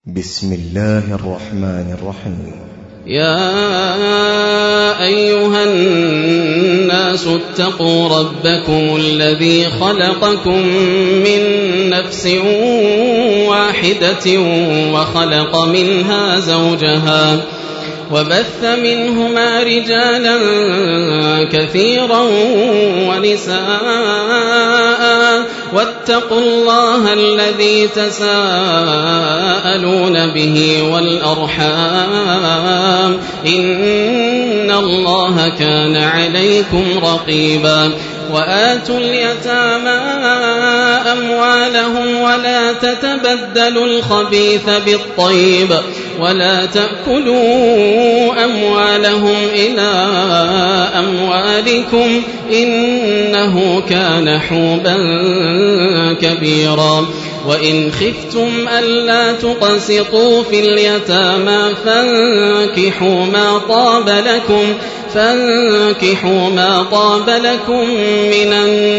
بسم الله الرحمن الرحيم. يا أيها الناس اتقوا ربكم الذي خلقكم من نفس واحدة وخلق منها زوجها وبث منهما رجالا كثيرا ونساء واتقوا الله الذي تساءلون به والأرحام إن الله كان عليكم رقيبا. وآتوا اليتامى أموالهم ولا تتبدلوا الخبيث بالطيب ولا تأكلوا أموالهم إلى أموالكم إنه كان حوبا كبيرا. وإن خفتم ألا تقسطوا في اليتامى فانكحوا ما طاب لكم من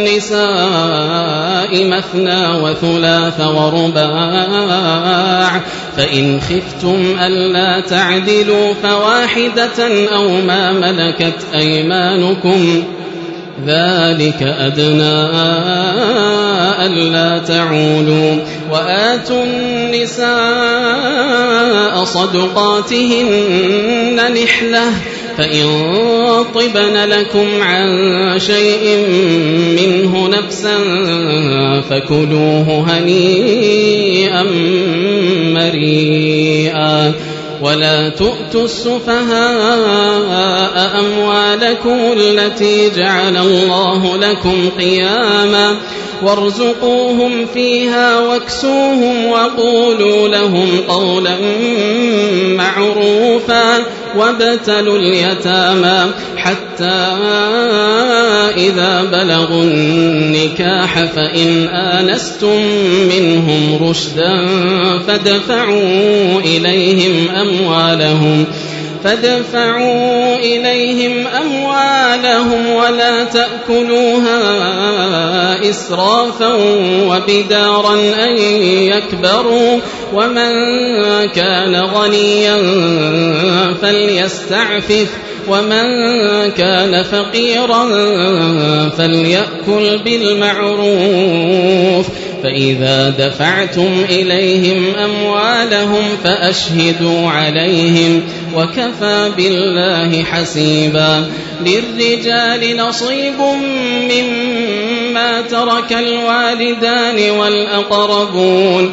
النساء مثنى وثلاث ورباع فإن خفتم ألا تعدلوا فواحدة أو ما ملكت أيمانكم ذلك أدنى ألا تعولوا. وآتوا النساء صدقاتهن نحلة فإن طبن لكم عن شيء منه نفسا فكلوه هنيئا مريئا. ولا تؤتوا السفهاء أموالكم التي جعل الله لكم قياما وارزقوهم فيها واكسوهم وقولوا لهم قولا معروفا. وابتلوا اليتامى حتى إذا بلغوا النكاح فإن آنستم منهم رشدا فادفعوا إليهم أموالهم ولا تأكلوها إسرافا وبدارا أن يكبروا. ومن كان غنيا فليستعفف ومن كان فقيرا فليأكل بالمعروف. فإذا دفعتم إليهم أموالهم فأشهدوا عليهم وكفى بالله حسيبا. للرجال نصيب مما ترك الوالدان والأقربون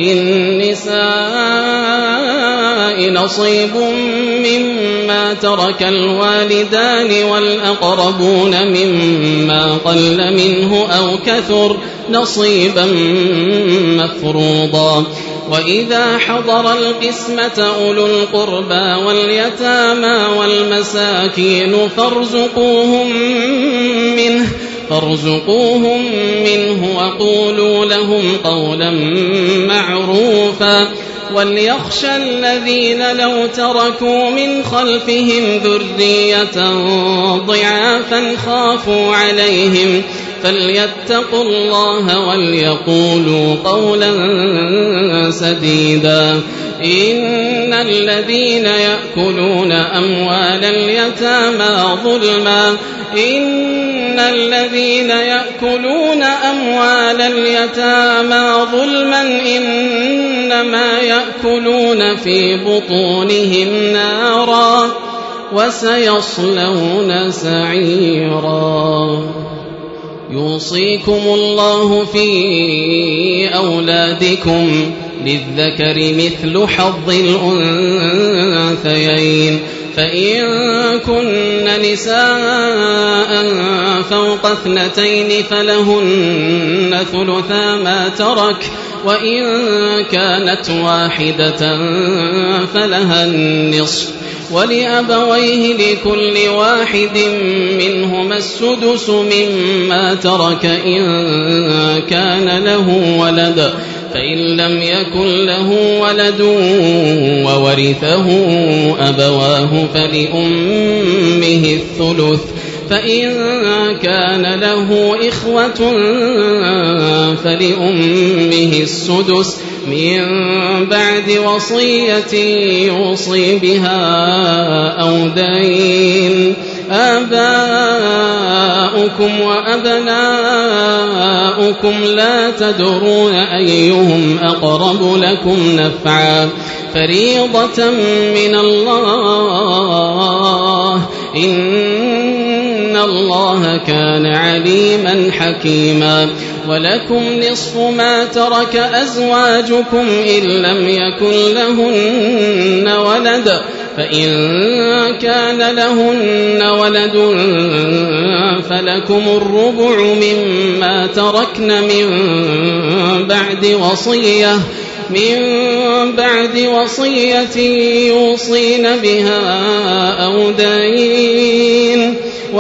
وللنساء نصيب مما ترك الوالدان والأقربون مما قل منه أو كثر نصيبا مفروضا. وإذا حضر القسمة أولو القربى واليتامى والمساكين فارزقوهم منه وقولوا لهم قولا معروفا. وليخشى الذين لو تركوا من خلفهم ذرية ضعافا خافوا عليهم فليتقوا الله وليقولوا قولا سديدا. إن الذين يأكلون أموال اليتامى ظلما إنما يأكلون في بطونهم نارا وسيصلون سعيرا. يوصيكم الله في أولادكم للذكر مثل حظ الأنثيين فإن كن نساء فوق 2 فلهن ثلثا ما ترك وإن كانت واحدة فلها النصف ولأبويه لكل واحد منهما السدس مما ترك إن كان له ولد فإن لم يكن له ولد وورثه أبواه فلأمه الثلث فإن كان له إخوة فلأمه السدس من بعد وصية يوصي بها أو دين. آباؤكم وأبناؤكم لا تدرون أيهم أقرب لكم نفعا فريضة من الله إن الله كان عليما حكيما. ولكم نصف ما ترك أزواجكم إن لم يكن لهن ولد فإن كان لهن ولد فلكم الربع مما تركن من بعد وصية يوصين بها أو دين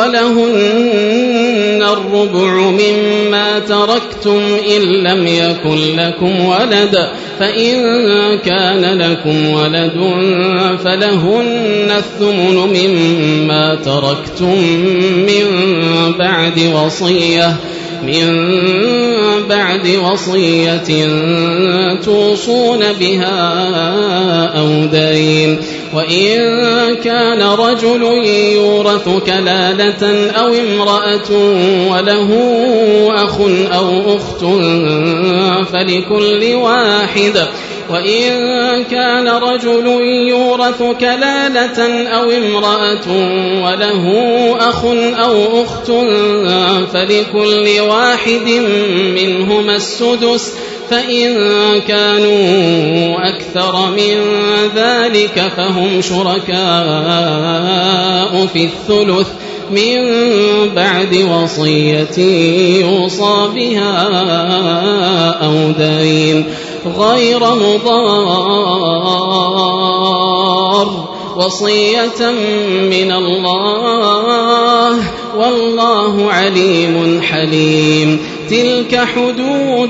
ولهن الربع مما تركتم إن لم يكن لكم ولد فإن كان لكم ولد فلهن الثمن مما تركتم من بعد وصية توصون بها أو دين. وإن كان رجل يورث كلالة أو امرأة وله أخ أو أخت فلكل واحد وإن كان رجل يورث كلالة أو امرأة وله أخ أو أخت فلكل واحد منهما السدس فإن كانوا أكثر من ذلك فهم شركاء في الثلث من بعد وصية يوصى بها أو دين غير مضار وصية من الله والله عليم حليم. تلك حدود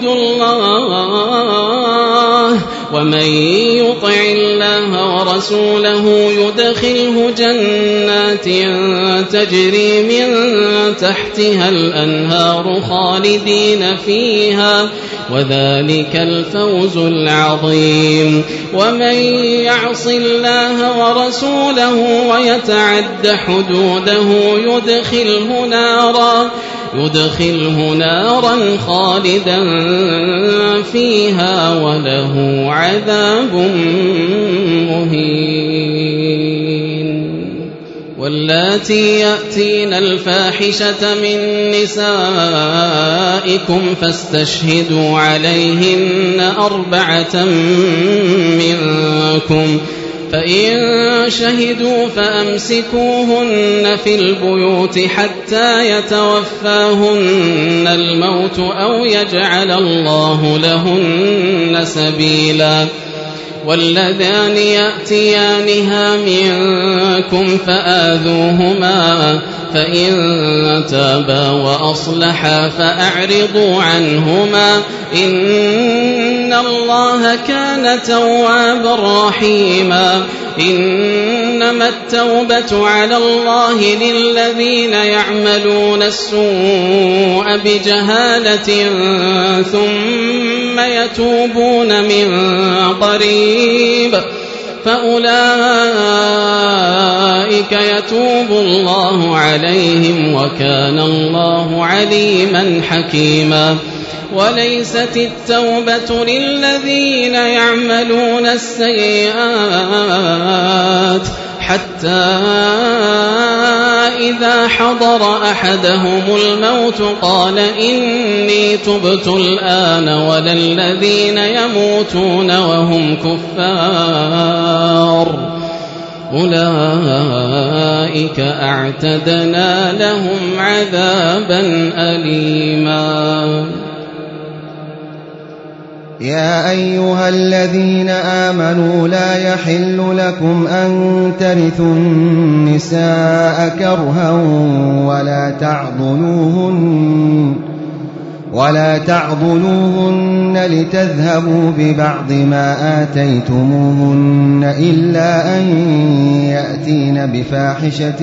الله ومن يطع الله ورسوله يدخله جنات تجري من تحتها الأنهار خالدين فيها وذلك الفوز العظيم. ومن يعص الله ورسوله ويتعد حدوده يدخله نارا خالدا فيها وله عذاب مهين. واللاتي يأتين الفاحشة من نسائكم فاستشهدوا عليهن 4 منكم فإن شهدوا فأمسكوهن في البيوت حتى يتوفاهن الموت أو يجعل الله لهن سبيلا. واللذان يأتيانها منكم فآذوهما فإن تابا وأصلحا فأعرضوا عنهما إن الله كان توابا رحيما. إنما التوبة على الله للذين يعملون السوء بجهالة ثم يتوبون من قريب فأولئك يتوب الله عليهم وكان الله عليما حكيما. وليست التوبة للذين يعملون السيئات حتى إذا حضر أحدهم الموت قال إني تبت الآن ولا الذين يموتون وهم كفار أولئك أعتدنا لهم عذابا أليما. يا أيها الذين آمنوا لا يحل لكم أن ترثوا النساء كرها ولا تعضلوهن لتذهبوا ببعض ما آتيتموهن إلا أن يأتين بفاحشة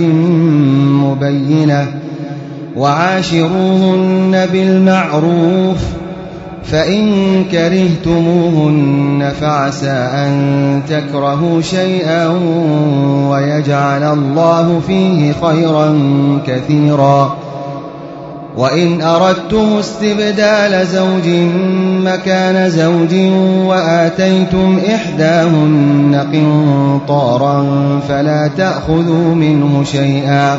مبينة وعاشروهن بالمعروف فإن كرهتموهن فعسى أن تكرهوا شيئا ويجعل الله فيه خيرا كثيرا. وإن أردتم استبدال زوج مكان زوج وآتيتم إحداهن قنطارا فلا تأخذوا منه شيئا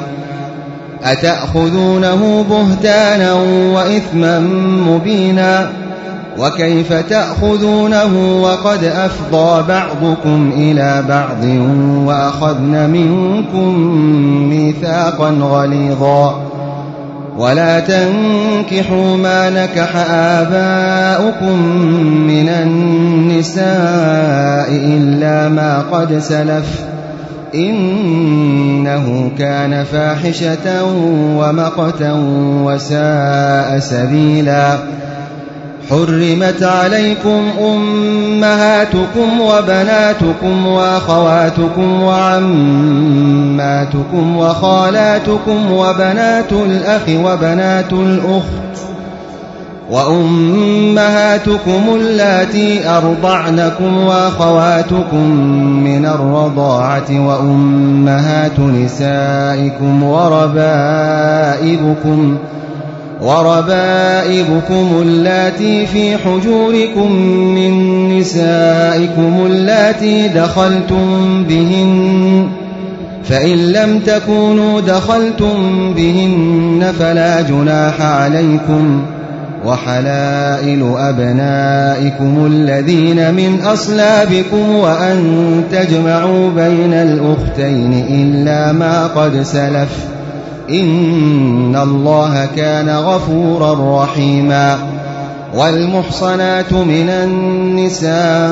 أتأخذونه بهتانا وإثما مبينا وكيف تأخذونه وقد أفضى بعضكم إلى بعض وأخذن منكم ميثاقا غليظا ولا تنكحوا ما نكح آباؤكم من النساء إلا ما قد سلف إنه كان فاحشة ومقتا وساء سبيلا. حرمت عليكم أمهاتكم وبناتكم وأخواتكم وعماتكم وخالاتكم وبنات الأخ وبنات الأخت وأمهاتكم اللاتي أرضعنكم وأخواتكم من الرضاعة وأمهات نسائكم وربائبكم اللاتي في حجوركم من نسائكم اللاتي دخلتم بهن فإن لم تكونوا دخلتم بهن فلا جناح عليكم وحلائل أبنائكم الذين من أصلابكم وأن تجمعوا بين الأختين إلا ما قد سلف إن الله كان غفورا رحيما. والمحصنات من النساء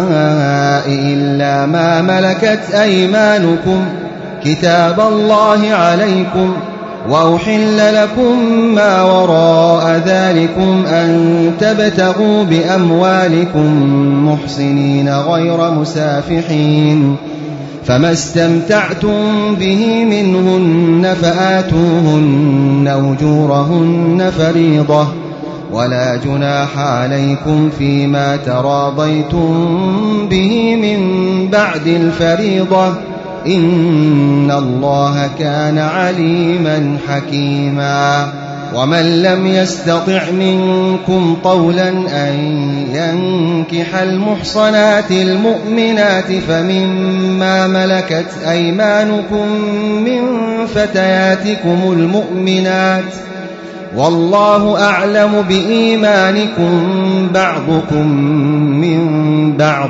إلا ما ملكت أيمانكم كتاب الله عليكم وأحل لكم ما وراء ذلكم أن تبتغوا بأموالكم محصنين غير مسافحين فما استمتعتم به منهن فآتوهن أجورهن فريضة ولا جناح عليكم فيما تراضيتم به من بعد الفريضة إن الله كان عليما حكيما. ومن لم يستطع منكم طولا أن ينكح المحصنات المؤمنات فمما ملكت أيمانكم من فتياتكم المؤمنات والله أعلم بإيمانكم بعضكم من بعض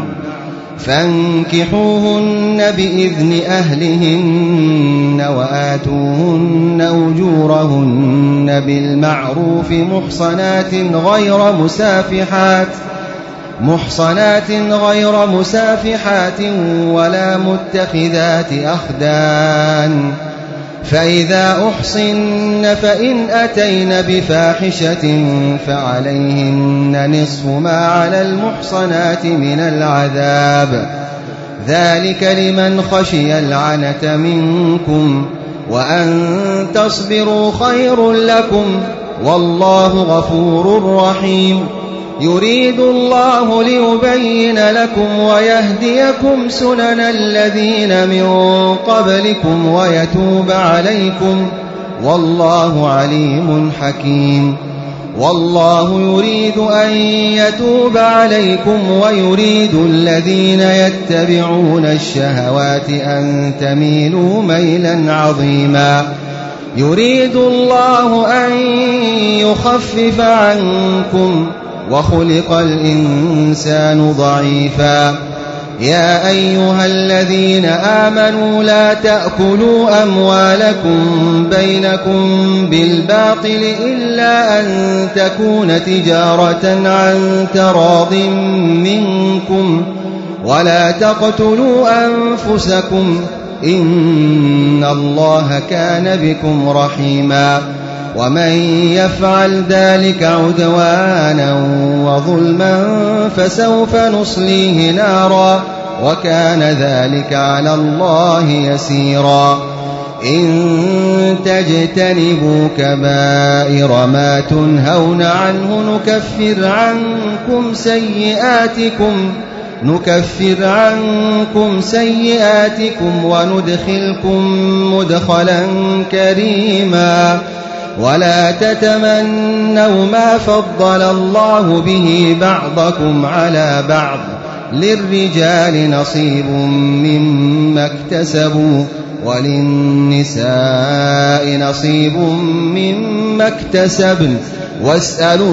فانكحوهن بإذن أهلهن وآتوهن أجورهن بالمعروف محصنات غير مسافحات ولا متخذات أخدان فإذا أحصن فإن أتين بفاحشة فعليهن نصف ما على المحصنات من العذاب ذلك لمن خشي العنة منكم وأن تصبروا خير لكم والله غفور رحيم. يريد الله ليبين لكم ويهديكم سنن الذين من قبلكم ويتوب عليكم والله عليم حكيم. والله يريد أن يتوب عليكم ويريد الذين يتبعون الشهوات أن تميلوا ميلا عظيما. يريد الله أن يخفف عنكم وخلق الإنسان ضعيفا. يا أيها الذين آمنوا لا تأكلوا أموالكم بينكم بالباطل إلا أن تكون تجارة عن تراض منكم ولا تقتلوا أنفسكم إن الله كان بكم رحيما. ومن يفعل ذلك عدوانا وظلما فسوف نصليه نارا وكان ذلك على الله يسيرا. إن تجتنبوا كبائر ما تنهون عنه نكفر عنكم سيئاتكم وندخلكم مدخلا كريما ولا تتمنوا ما فضل الله به بعضكم على بعض للرجال نصيب مما اكتسبوا وللنساء نصيب مما اكتسبن واسألوا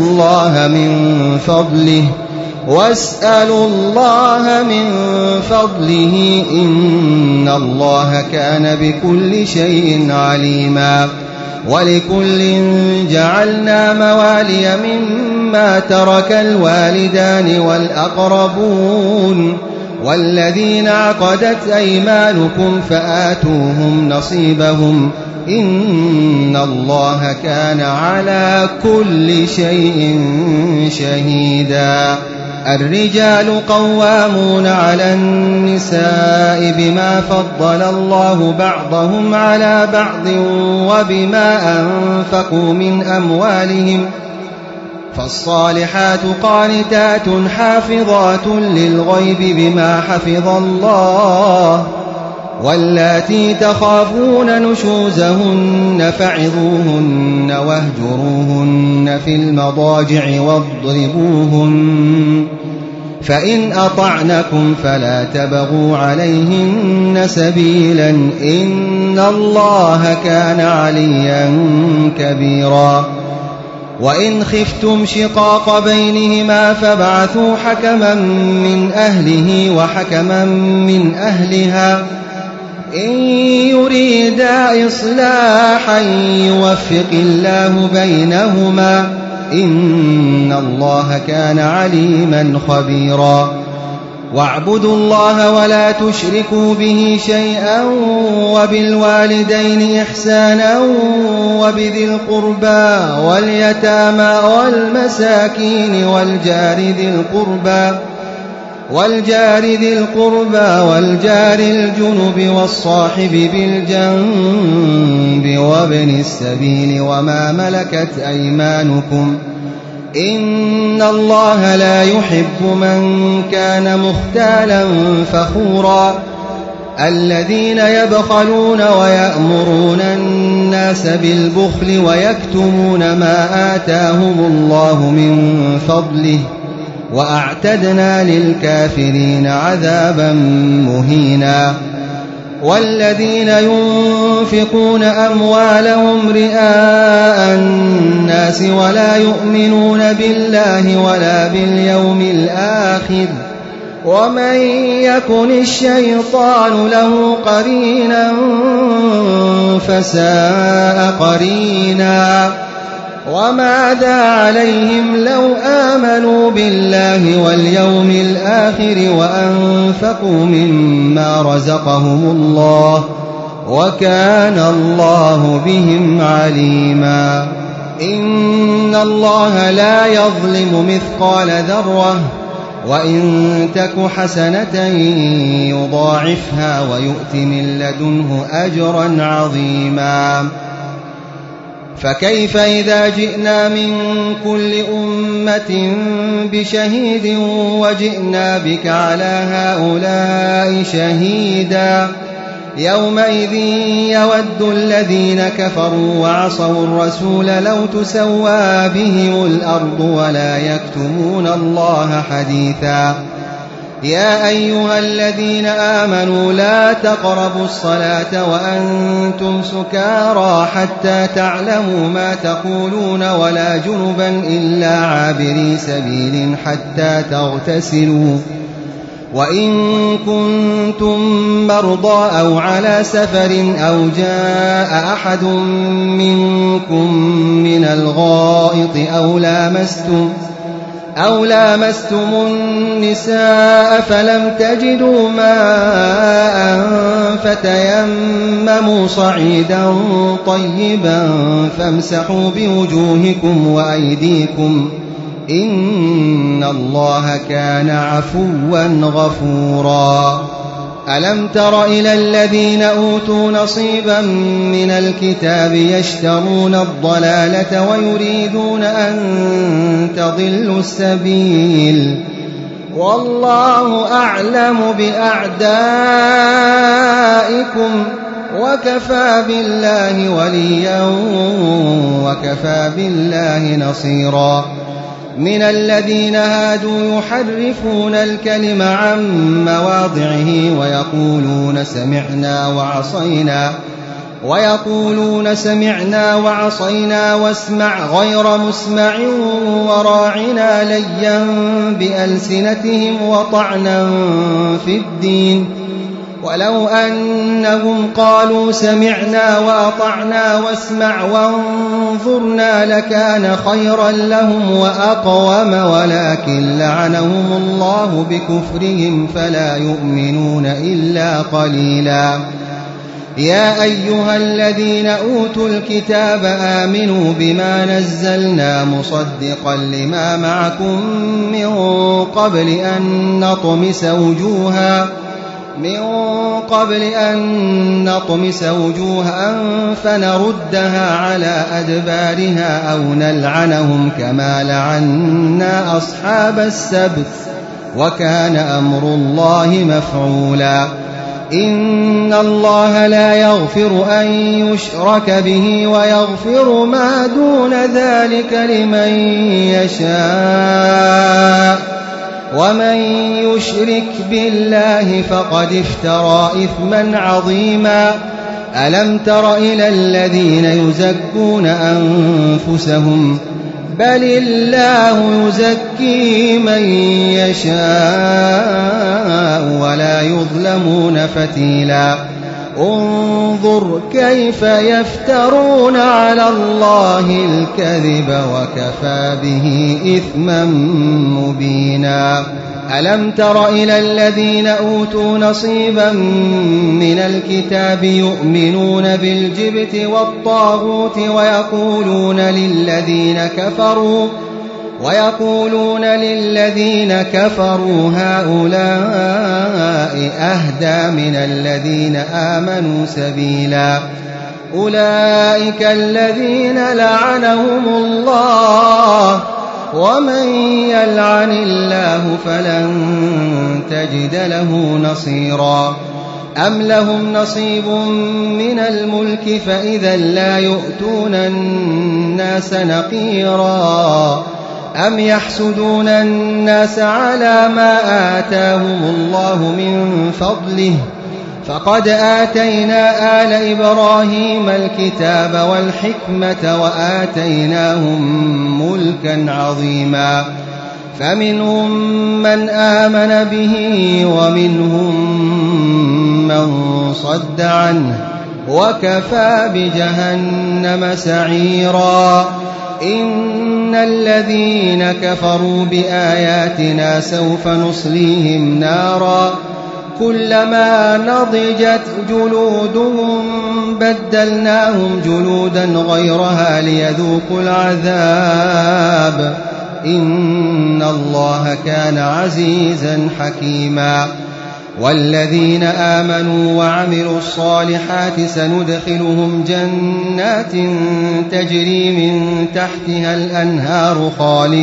الله من فضله إن الله كان بكل شيء عليما ولكل جعلنا موالي مما ترك الوالدان والأقربون والذين عقدت أيمانكم فآتوهم نصيبهم إن الله كان على كل شيء شهيدا الرجال قوامون على النساء بما فضل الله بعضهم على بعض وبما أنفقوا من أموالهم فالصالحات قانتات حافظات للغيب بما حفظ الله واللاتي تخافون نشوزهن فعظوهن واهجروهن في المضاجع واضربوهن فإن أطعنكم فلا تبغوا عليهن سبيلا إن الله كان عليا كبيرا وإن خفتم شقاق بينهما فابعثوا حكما من أهله وحكما من أهلها إن يريدا إصلاحا يوفق الله بينهما إن الله كان عليما خبيرا واعبدوا الله ولا تشركوا به شيئا وبالوالدين إحسانا وبذي القربى واليتامى والمساكين والجار ذي القربى والجار الجنب والصاحب بالجنب وابن السبيل وما ملكت أيمانكم إن الله لا يحب من كان مختالا فخورا الذين يبخلون ويأمرون الناس بالبخل ويكتمون ما آتاهم الله من فضله وأعتدنا للكافرين عذابا مهينا والذين ينفقون أموالهم رئاء الناس ولا يؤمنون بالله ولا باليوم الآخر ومن يكن الشيطان له قرينا فساء قرينا وماذا عليهم لو آمنوا بالله واليوم الآخر وأنفقوا مما رزقهم الله وكان الله بهم عليما إن الله لا يظلم مثقال ذرة وإن تك حسنة يضاعفها ويؤت من لدنه أجرا عظيما فكيف إذا جئنا من كل أمة بشهيد وجئنا بك على هؤلاء شهيدا يومئذ يود الذين كفروا وعصوا الرسول لو تسوى بهم الأرض ولا يكتمون الله حديثا يا أيها الذين آمنوا لا تقربوا الصلاة وأنتم سكارى حتى تعلموا ما تقولون ولا جنبا إلا عابري سبيل حتى تغتسلوا وإن كنتم مرضى أو على سفر أو جاء أحد منكم من الغائط أو لامستم النساء فلم تجدوا ماء فتيمموا صعيدا طيبا فامسحوا بوجوهكم وأيديكم إن الله كان عفوا غفورا ألم تر إلى الذين أوتوا نصيبا من الكتاب يشترون الضلالة ويريدون أن تضلوا السبيل والله أعلم بأعدائكم وكفى بالله وليا وكفى بالله نصيرا من الذين هادوا يحرفون الكلم عن مواضعه ويقولون سمعنا وعصينا واسمع غير مسمع وراعنا ليا بألسنتهم وطعنا في الدين ولو أنهم قالوا سمعنا وأطعنا واسمع وانظرنا لكان خيرا لهم وأقوم ولكن لعنهم الله بكفرهم فلا يؤمنون إلا قليلا يا أيها الذين أوتوا الكتاب آمنوا بما نزلنا مصدقا لما معكم من قبل أن نطمس وجوها فنردها على أدبارها أو نلعنهم كما لعنا أصحاب السبت وكان أمر الله مفعولا إن الله لا يغفر أن يشرك به ويغفر ما دون ذلك لمن يشاء ومن يشرك بالله فقد افترى إثما عظيما ألم تر إلى الذين يزكون أنفسهم بل الله يزكي من يشاء ولا يظلمون فتيلا انظر كيف يفترون على الله الكذب وكفى به إثما مبينا ألم تر إلى الذين أوتوا نصيبا من الكتاب يؤمنون بالجبت والطاغوت ويقولون للذين كفروا هؤلاء أهدى من الذين آمنوا سبيلا أولئك الذين لعنهم الله ومن يلعن الله فلن تجد له نصيرا أم لهم نصيب من الملك فإذا لا يؤتون الناس نقيرا أم يحسدون الناس على ما آتاهم الله من فضله فقد آتينا آل إبراهيم الكتاب والحكمة وآتيناهم ملكا عظيما فمنهم من آمن به ومنهم من صد عنه وكفى بجهنم سعيرا إن الذين كفروا بآياتنا سوف نصليهم نارا كلما نضجت جلودهم بدلناهم جلودا غيرها ليذوقوا العذاب إن الله كان عزيزا حكيما والذين آمنوا وعملوا الصالحات سندخلهم جنات تجري من تحتها الأنهار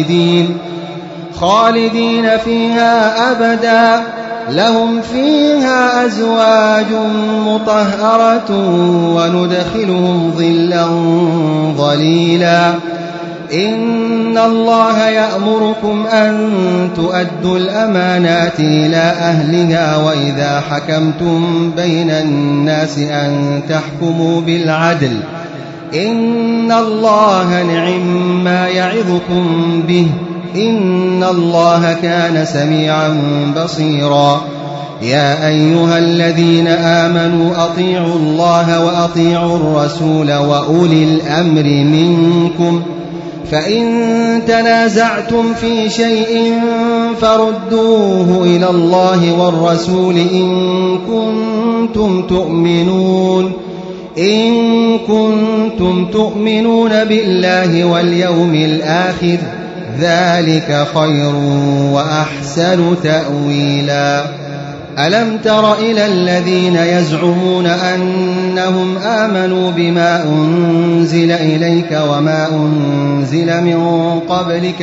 خالدين فيها أبدا لهم فيها أزواج مطهرة وندخلهم ظلا ظليلا إن الله يأمركم أن تؤدوا الأمانات إلى أهلها وإذا حكمتم بين الناس أن تحكموا بالعدل إن الله نعم ما يعظكم به إن الله كان سميعا بصيرا يا أيها الذين آمنوا أطيعوا الله وأطيعوا الرسول وأولي الأمر منكم فإن تنازعتم في شيء فردوه إلى الله والرسول إن كنتم تؤمنون بالله واليوم الآخر ذلك خير وأحسن تأويلا ألم تر إلى الذين يزعمون أنهم آمنوا بما أنزل إليك وما أنزل من قبلك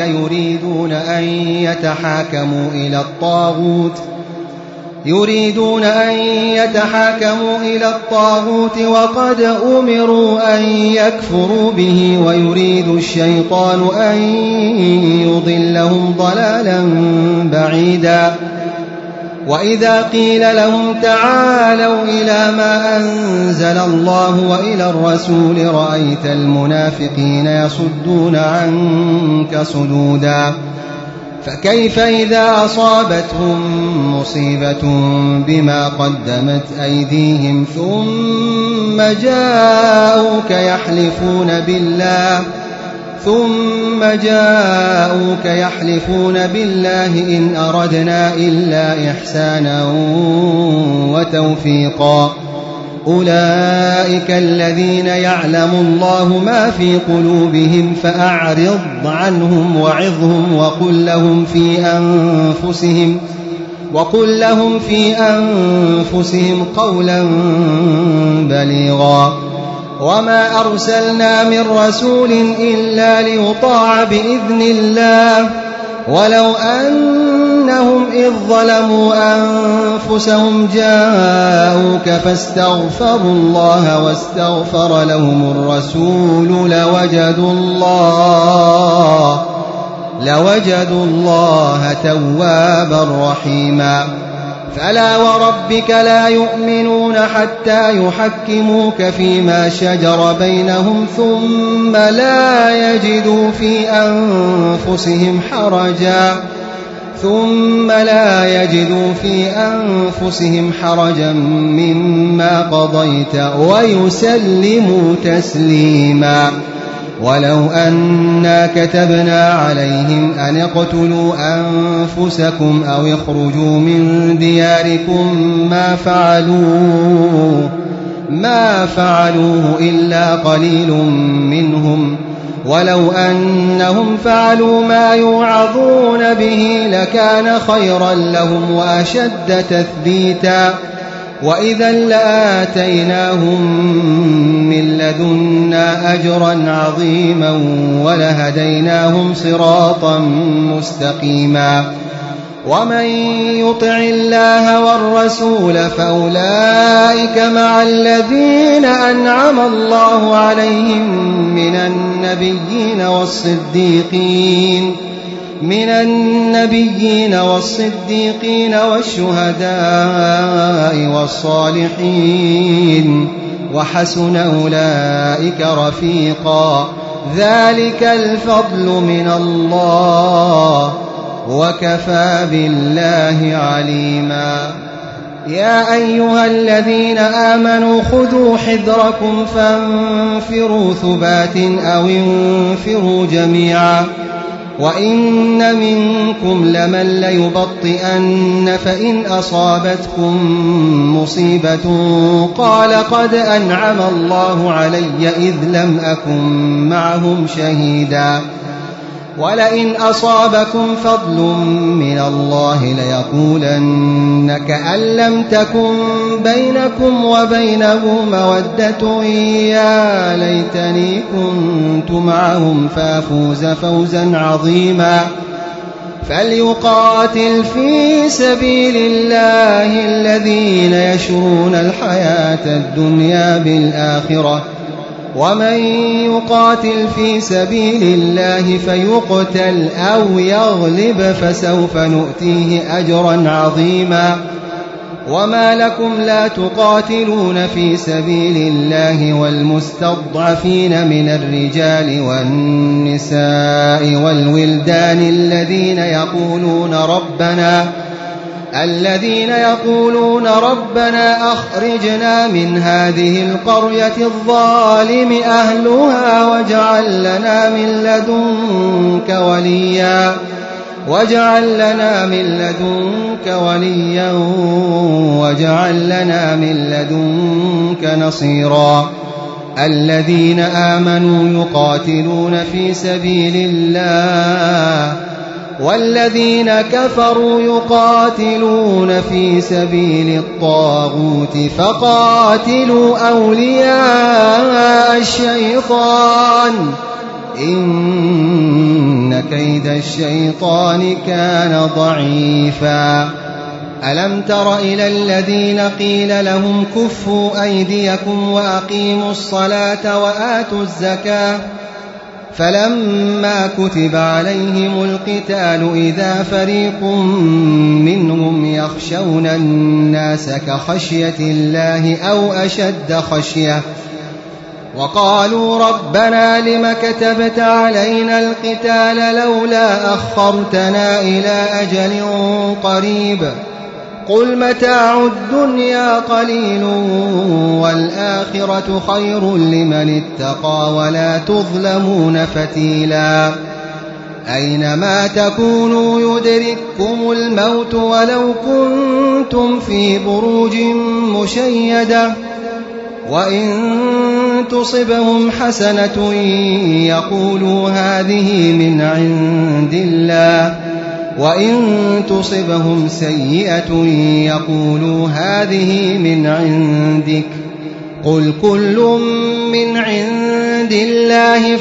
يريدون أن يتحاكموا إلى الطاغوت وقد أمروا أن يكفروا به ويريد الشيطان أن يضلهم ضلالا بعيدا وإذا قيل لهم تعالوا إلى ما أنزل الله وإلى الرسول رأيت المنافقين يصدون عنك صدودا فكيف إذا أصابتهم مصيبة بما قدمت أيديهم ثم جاءوك يحلفون بالله إن أردنا إلا إحسانا وتوفيقا أولئك الذين يعلم الله ما في قلوبهم فأعرض عنهم وعظهم وقل لهم في أنفسهم قولا بليغا وما أرسلنا من رسول إلا ليطاع بإذن الله ولو أنهم إذ ظلموا أنفسهم جاءوك فاستغفروا الله واستغفر لهم الرسول لوجدوا الله توابا رحيما فلا وربك لا يؤمنون حتى يحكموك فيما شجر بينهم ثم لا يجدوا في أنفسهم حرجا مما قضيت ويسلموا تسليما ولو أنا كتبنا عليهم أن اقتلوا أنفسكم أو اخرجوا من دياركم ما فعلوه إلا قليل منهم ولو أنهم فعلوا ما يوعظون به لكان خيرا لهم وأشد تثبيتا وإذا لآتيناهم من لدنا أجرا عظيما ولهديناهم صراطا مستقيما ومن يطع الله والرسول فأولئك مع الذين أنعم الله عليهم من النبيين والصديقين والشهداء والصالحين وحسن أولئك رفيقا ذلك الفضل من الله وكفى بالله عليما يا أيها الذين آمنوا خذوا حذركم فانفروا ثبات أو انفروا جميعا وإن منكم لمن ليبطئن فإن أصابتكم مصيبة قال قد أنعم الله علي إذ لم أكن معهم شهيدا ولئن أصابكم فضل من الله ليقولن كأن لم تكن بينكم وبينه مودة يا ليتني كنت معهم فافوز فوزا عظيما فليقاتل في سبيل الله الذين يشرون الحياة الدنيا بالآخرة ومن يقاتل في سبيل الله فيقتل أو يغلب فسوف نؤتيه أجرا عظيما وما لكم لا تقاتلون في سبيل الله والمستضعفين من الرجال والنساء والولدان الذين يقولون ربنا أخرجنا من هذه القرية الظالم أهلها واجعل لنا من لدنك وليا واجعل لنا من لدنك نصيرا الذين آمنوا يقاتلون في سبيل الله والذين كفروا يقاتلون في سبيل الطاغوت فقاتلوا أولياء الشيطان إن كيد الشيطان كان ضعيفا ألم تر إلى الذين قيل لهم كفوا أيديكم وأقيموا الصلاة وآتوا الزكاة فلما كتب عليهم القتال إذا فريق منهم يخشون الناس كخشية الله أو أشد خشية وقالوا ربنا لم كتبت علينا القتال لولا أخرتنا إلى أجل قريب قل متاع الدنيا قليل والآخرة خير لمن اتقى ولا تظلمون فتيلا أينما تكونوا يدرككم الموت ولو كنتم في بروج مشيدة وإن تصبهم حسنة يقولوا هذه من عند الله وإن تصبهم سيئة يقولوا هذه من عندك قل كل من عند الله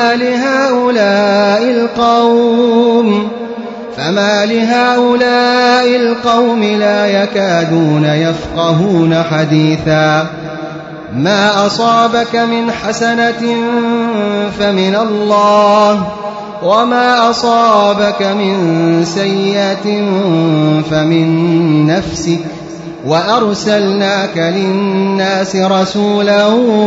فما لهؤلاء القوم لا يكادون يفقهون حديثا ما أصابك من حسنة فمن الله وما أصابك من سيئة فمن نفسك وأرسلناك للناس رسولا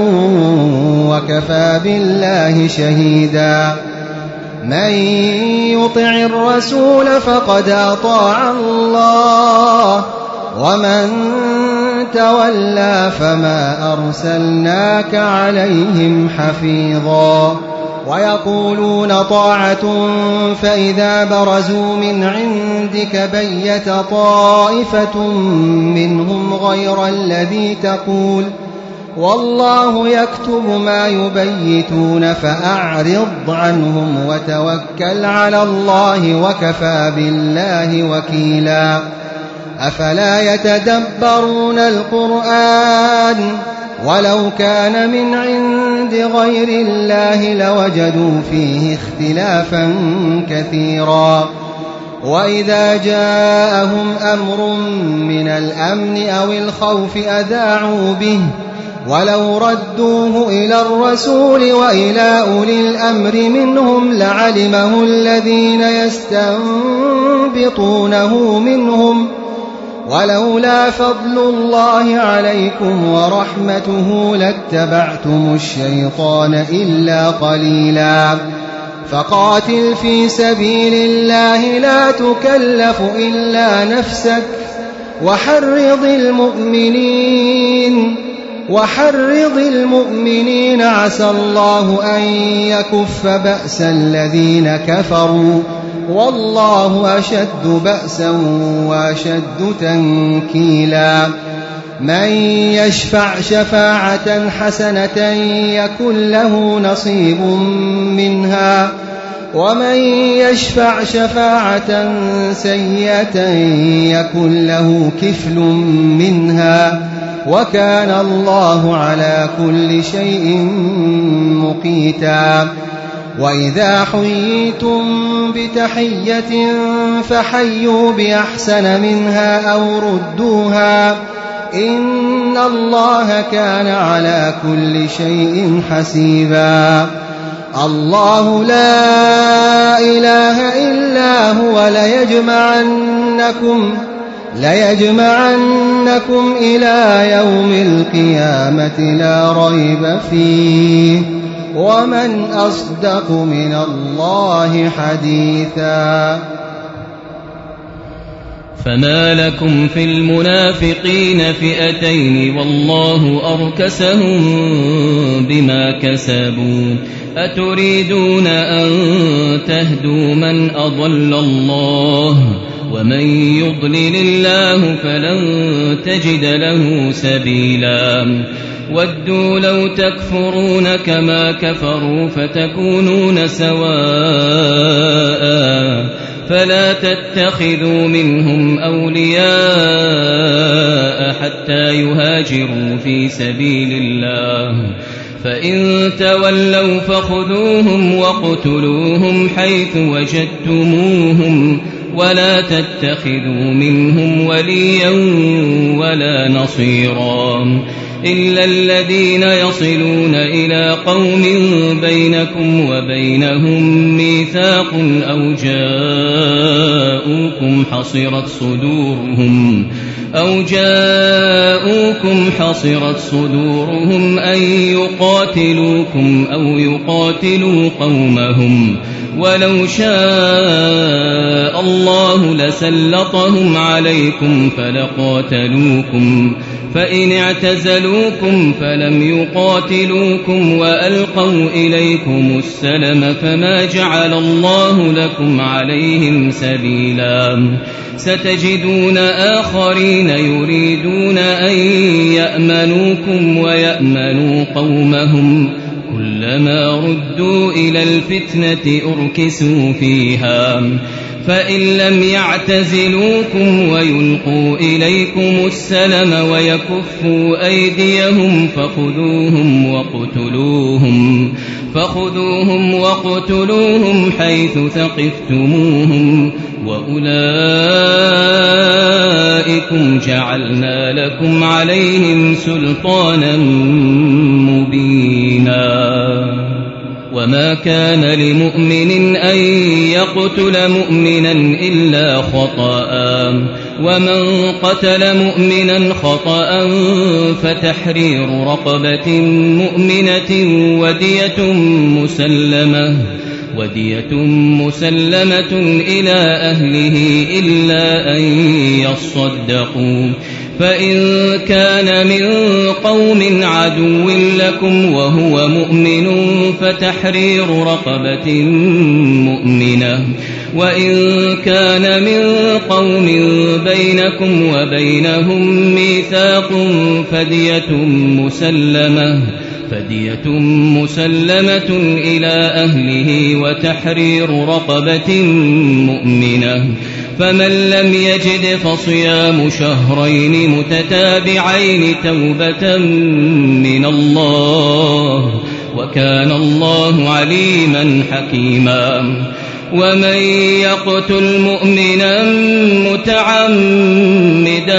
وكفى بالله شهيدا من يطع الرسول فقد أطاع الله ومن تولى فما أرسلناك عليهم حفيظا ويقولون طاعة فإذا برزوا من عندك بيت طائفة منهم غير الذي تقول والله يكتب ما يبيتون فأعرض عنهم وتوكل على الله وكفى بالله وكيلا أفلا يتدبرون القرآن ولو كان من عند غير الله لوجدوا فيه اختلافا كثيرا وإذا جاءهم أمر من الأمن أو الخوف أذاعوا به ولو ردوه إلى الرسول وإلى أولي الأمر منهم لعلمه الذين يستنبطونه منهم ولولا فضل الله عليكم ورحمته لاتبعتم الشيطان إلا قليلا فقاتل في سبيل الله لا تكلف إلا نفسك وحرض المؤمنين عسى الله أن يكف بأس الذين كفروا والله أشد بأسا وأشد تنكيلا من يشفع شفاعة حسنة يكن له نصيب منها ومن يشفع شفاعة سيئة يكن له كفل منها وكان الله على كل شيء مقيتا وإذا حييتم بتحية فحيوا بأحسن منها أو ردوها إن الله كان على كل شيء حسيبا الله لا إله إلا هو ليجمعنكم إلى يوم القيامة لا ريب فيه ومن أصدق من الله حديثا فما لكم في المنافقين فئتين والله أركسهم بما كسبوا أتريدون أن تهدوا من أضل الله ومن يضلل الله فلن تجد له سبيلا ودوا لو تكفرون كما كفروا فتكونون سواء فلا تتخذوا منهم أولياء حتى يهاجروا في سبيل الله فإن تولوا فخذوهم واقتلوهم حيث وجدتموهم ولا تتخذوا منهم وليا ولا نصيرا إلا الذين يصلون إلى قوم بينكم وبينهم ميثاق أو جاءوكم حصرت صدورهم أن يقاتلوكم أو يقاتلوا قومهم ولو شاء الله لسلطهم عليكم فلقاتلوكم فإن اعتزلوكم فلم يقاتلوكم وألقوا إليكم السلم فما جعل الله لكم عليهم سبيلا ستجدون آخرين يريدون أن يأمنوكم ويأمنوا قومهم كلما ردوا إلى الفتنة أركسوا فيها فإن لم يعتزلوكم ويلقوا إليكم السلم ويكفوا أيديهم فخذوهم وقتلوهم حيث ثقفتموهم وأولئكم جعلنا لكم عليهم سلطانا مبينا وما كان لمؤمن أن يقتل مؤمنا إلا خطأ ومن قتل مؤمنا خطأ فتحرير رقبة مؤمنة ودية مسلمة إلى أهله إلا أن يصدقوا فإن كان من قوم عدو لكم وهو مؤمن فتحرير رقبة مؤمنة وإن كان من قوم بينكم وبينهم ميثاق فدية مسلمة إلى أهله وتحرير رقبة مؤمنة فمن لم يجد فصيام شهرين متتابعين توبة من الله وكان الله عليما حكيما ومن يقتل مؤمنا متعمدا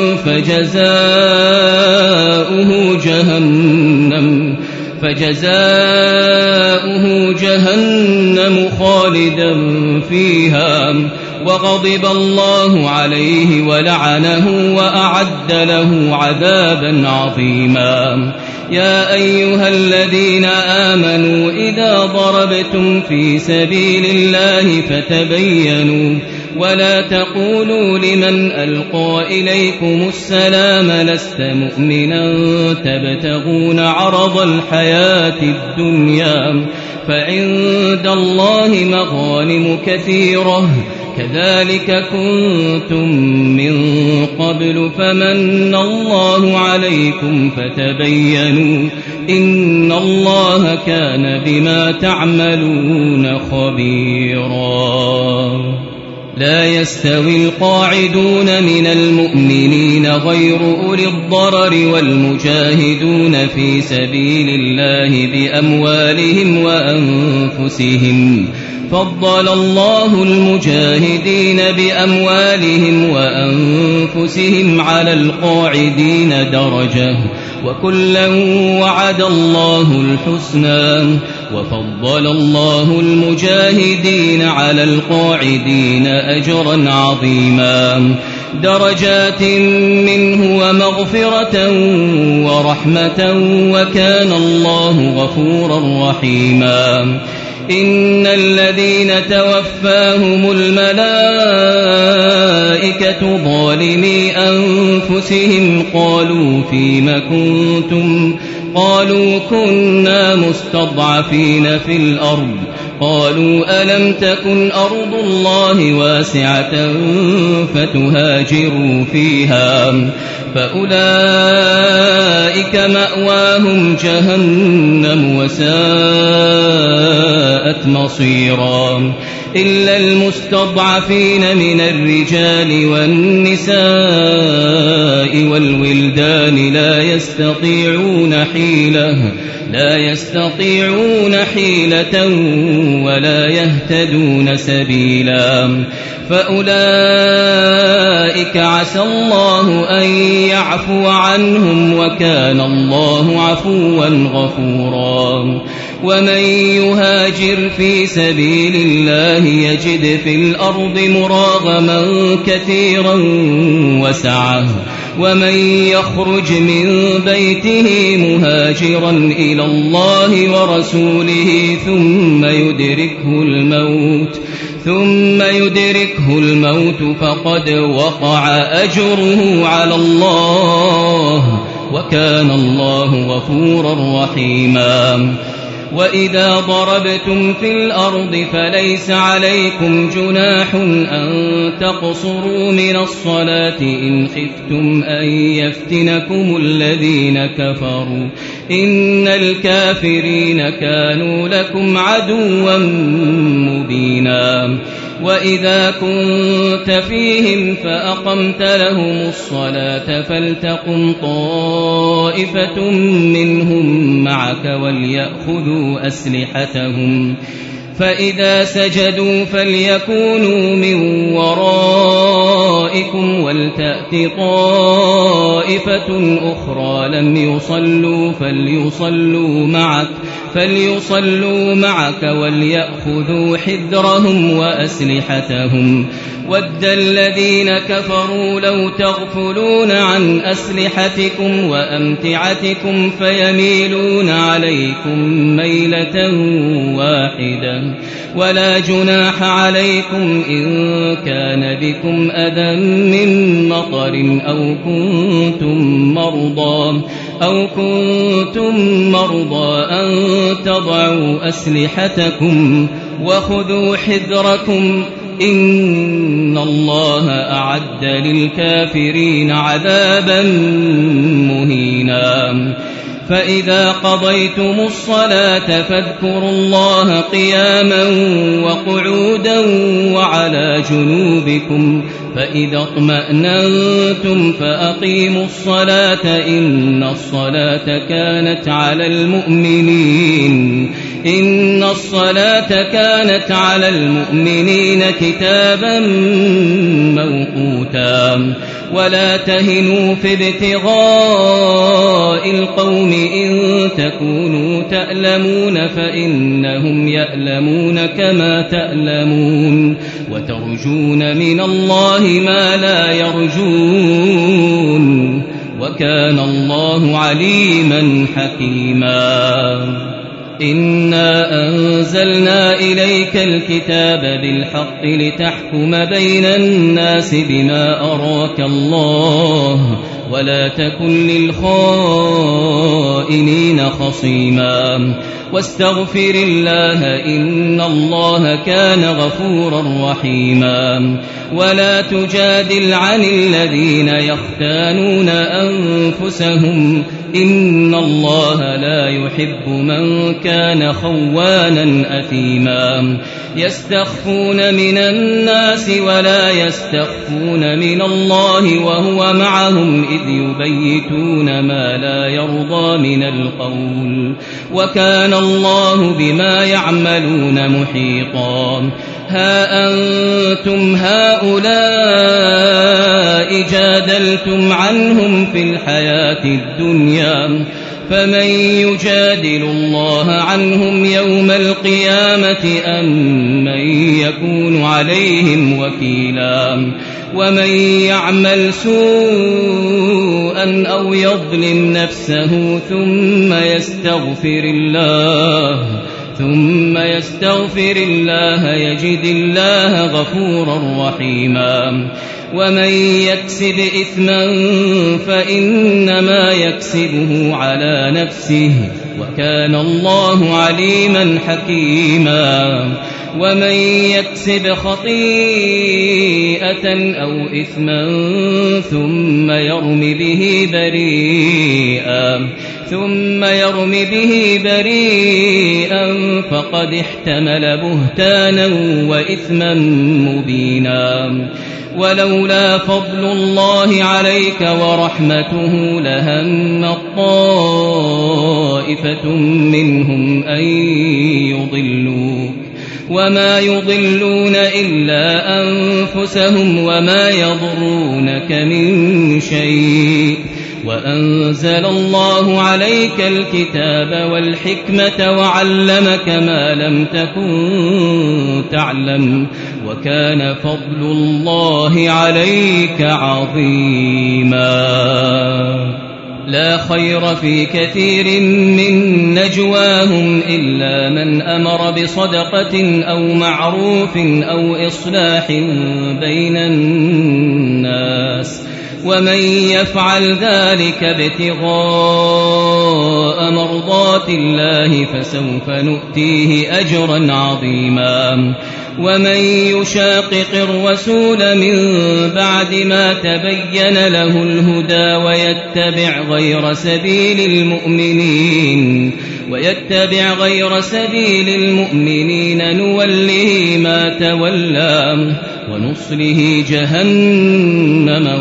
فجزاؤه جهنم خالدا فيها وغضب الله عليه ولعنه وأعد له عذابا عظيما يا أيها الذين آمنوا إذا ضربتم في سبيل الله فتبينوا ولا تقولوا لمن ألقى إليكم السلام لست مؤمنا تبتغون عرض الحياة الدنيا فعند الله مغانم كثيرة كذلك كنتم من قبل فمن الله عليكم فتبينوا إن الله كان بما تعملون خبيرا لا يستوي القاعدون من المؤمنين غير أولي الضرر والمجاهدون في سبيل الله بأموالهم وأنفسهم فضل الله المجاهدين بأموالهم وأنفسهم على القاعدين درجة وكلا وعد الله الحسنى وفضل الله المجاهدين على القاعدين أجرا عظيما درجات منه ومغفرة ورحمة وكان الله غفورا رحيما إن الذين توفاهم الملائكة ظالمي أنفسهم قالوا فيم كنتم قالوا كنا مستضعفين في الأرض قالوا ألم تكن أرض الله واسعة فتهاجروا فيها فأولئك مأواهم جهنم وساءت مصيرا إلا المستضعفين من الرجال والنساء والولدان لا يستطيعون حيلة ولا يهتدون سبيلا فأولئك عسى الله أن يعفو عنهم وكان الله عفوا غفورا ومن يهاجر في سبيل الله يجد في الأرض مراغما كثيرا وسعة ومن يخرج من بيته مهاجرا إلى الله ورسوله ثم يدركه الموت فقد وقع أجره على الله وكان الله غفورا رحيما وإذا ضربتم في الأرض فليس عليكم جناح أن تقصروا من الصلاة إن خفتم أن يفتنكم الذين كفروا إن الكافرين كانوا لكم عدوا مبينا وإذا كنت فيهم فأقمت لهم الصلاة فلتقم طائفة منهم معك وليأخذوا أسلحتهم فإذا سجدوا فليكونوا من ورائكم ولتأت طائفة أخرى لم يصلوا فليصلوا معك وليأخذوا حذرهم وأسلحتهم ود الذين كفروا لو تغفلون عن أسلحتكم وأمتعتكم فيميلون عليكم ميلة واحدة ولا جناح عليكم إن كان بكم أذى من مطر أو كنتم مرضى أن تضعوا أسلحتكم وخذوا حذركم إن الله أعد للكافرين عذابا مهينا فإذا قضيتم الصلاة فاذكروا الله قياما وقعودا وعلى جنوبكم فإذا اطمأننتم فأقيموا الصلاة إن الصلاة كانت على المؤمنين كتابا موقوتا ولا تهنوا في ابتغاء القوم إن تكونوا تألمون فإنهم يألمون كما تألمون وترجون من الله ما لا يرجون وكان الله عليما حكيما إنا أنزلنا إليك الكتاب بالحق لتحكم بين الناس بما أراك الله ولا تكن للخائنين خصيما واستغفر الله إن الله كان غفورا رحيما ولا تجادل عن الذين يختانون أنفسهم إن الله لا يحب من كان خوانا أثيما يستخفون من الناس ولا يستخفون من الله وهو معهم إذ يبيتون ما لا يرضى من القول وكان الله بما يعملون محيطا ها أنتم هؤلاء جادلتم عنهم في الحياة الدنيا فمن يجادل الله عنهم يوم القيامة أم من يكون عليهم وكيلا ومن يعمل سوءا أو يظلم نفسه ثم يستغفر الله يجد الله غفورا رحيما ومن يكسب إثما فإنما يكسبه على نفسه وكان الله عليما حكيما ومن يكسب خطيئة أو إثما ثم يرم به بريئا ثم يرم به بريئا فقد احتمل بهتانا وإثما مبينا. ولولا فضل الله عليك ورحمته لهم طائفة منهم أن يضلوك وما يضلون إلا أنفسهم وما يضرونك من شيء. وأنزل الله عليك الكتاب والحكمة وعلمك ما لم تكن تعلم وكان فضل الله عليك عظيما. لا خير في كثير من نجواهم إلا من أمر بصدقة أو معروف أو إصلاح بين الناس ومن يفعل ذلك ابتغاء مرضات الله فسوف نؤتيه أجرا عظيما. ومن يشاقق الرسول من بعد ما تبين له الهدى ويتبع غير سبيل المؤمنين نوله ما تولى ونصله جهنم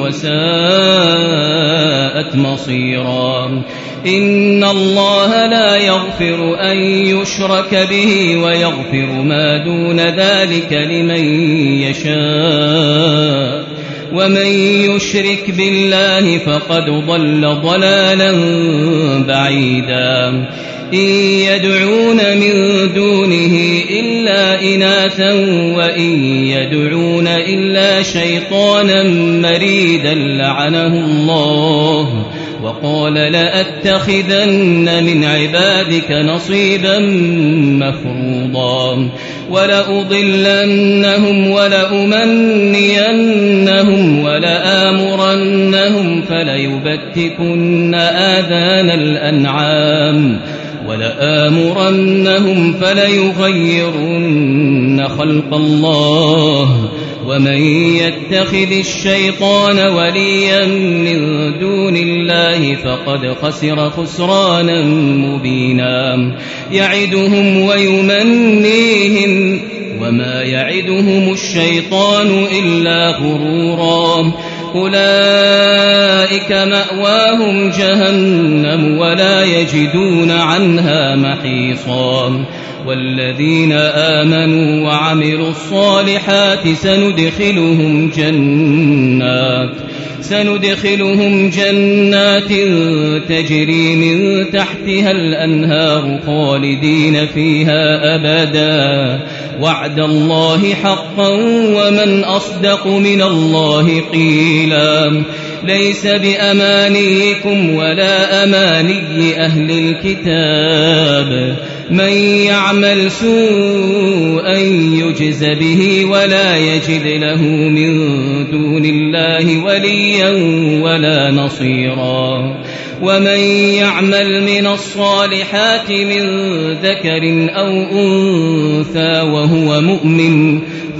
وساءت مصيرا. إن الله لا يغفر أن يشرك به ويغفر ما دون ذلك لمن يشاء ومن يشرك بالله فقد ضل ضلالا بعيدا. إن يدعون من دونه إلا إناثا وإن يدعون إلا شيطانا مريدا لعنه الله وقال لأتخذن من عبادك نصيبا مفروضا ولأضلنهم ولأمنينهم ولآمرنهم فليبتكن آذان الأنعام فليغيرن خلق الله ومن يتخذ الشيطان وليا من دون الله فقد خسر خسرانا مبينا. يعدهم ويمنيهم وما يعدهم الشيطان إلا غرورا. أولئك مأواهم جهنم ولا يجدون عنها محيصا. والذين آمنوا وعملوا الصالحات سندخلهم جنات تجري من تحتها الأنهار خالدين فيها أبدا وعد الله حقا ومن أصدق من الله قيلا. ليس بأمانيكم ولا أماني أهل الكتاب من يعمل سوءا يجز به ولا يجد له من دون الله وليا ولا نصيرا. ومن يعمل من الصالحات من ذكر أو أنثى وهو مؤمن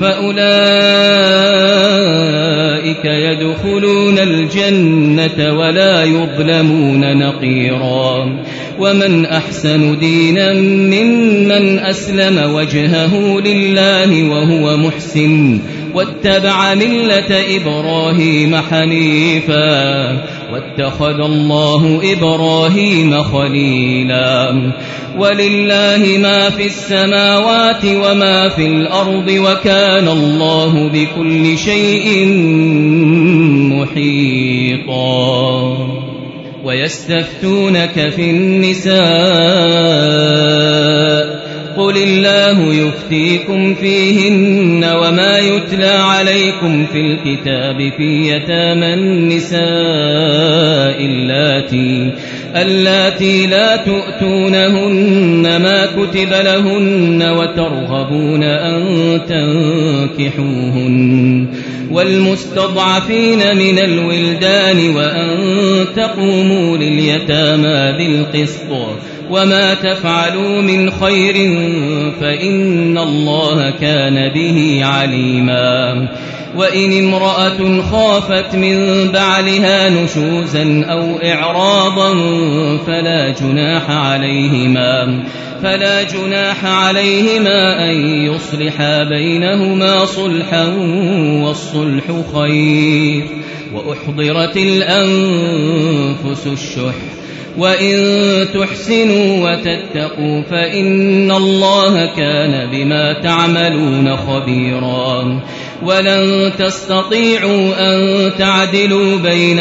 فأولئك يدخلون الجنة ولا يظلمون نقيرا. ومن أحسن دينا ممن أسلم وجهه لله وهو محسن واتبع ملة إبراهيم حنيفا واتخذ الله إبراهيم خليلا. ولله ما في السماوات وما في الأرض وكان الله بكل شيء محيطا. ويستفتونك في النساء قل الله يفتيكم فيهن وما يتلى عليكم في الكتاب في يتامى النساء اللاتي لا تؤتونهن ما كتب لهن وترغبون أن تنكحوهن والمستضعفين من الولدان وأن تقوموا لليتامى بالقسط وما تفعلوا من خير فإن الله كان به عليما. وإن امرأة خافت من بعلها نشوزا أو إعراضا فلا جناح عليهما أن يصلحا بينهما صلحا والصلح خير وأحضرت الأنفس الشح وإن تحسنوا وتتقوا فإن الله كان بما تعملون خبيرا ولن تستطيعوا أن تعدلوا بين